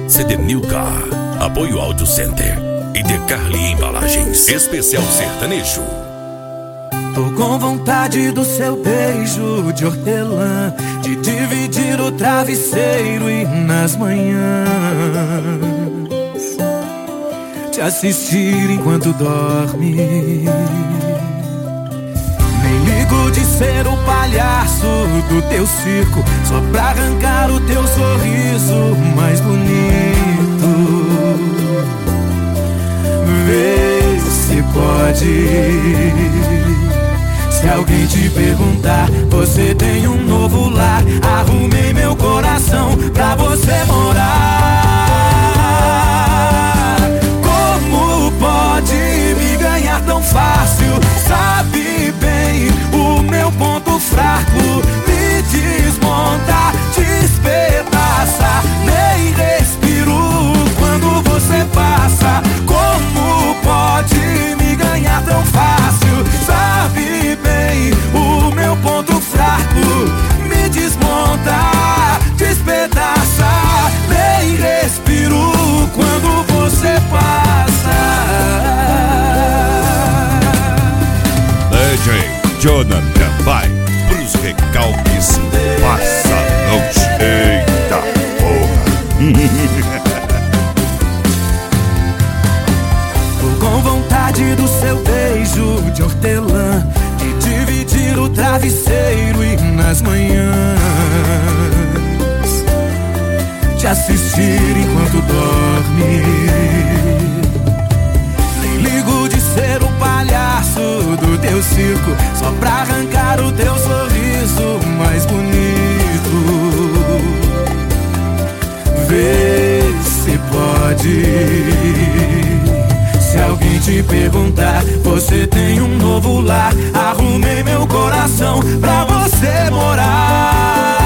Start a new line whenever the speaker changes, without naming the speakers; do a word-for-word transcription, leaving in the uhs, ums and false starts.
Sedenilca, Apoio Audio Center e De Carli Embalagens. Especial sertanejo.
Tô com vontade do seu beijo de hortelã, de dividir o travesseiro e nas manhãs te assistir enquanto dorme. Nem ligo de ser o palhaço do teu circo, só pra arrancar o teu sorriso mais bonito. Vê se pode. Se alguém te perguntar, você tem um novo lar. Arrumei meu coração pra você morar. Como pode me ganhar tão fácil? Sabe bem o meu ponto fraco. Me desmonta, despedaça. Nem respiro quando você passa. Como pode me ganhar tão fácil? Sabe bem o meu ponto fraco. Me desmonta, despedaça. Nem respiro quando você passa.
D J Jonathan vai pros recalques. Passa noite. Eita porra.
Tô com vontade do seu beijo de hortelã, de dividir o travesseiro e nas manhãs te assistir enquanto dorme. Nem ligo de ser o palhaço do teu circo, só pra arrancar o teu sorriso mais bonito. Vê se pode. Se alguém te perguntar, você tem um novo lar. Arrumei meu coração pra você morar.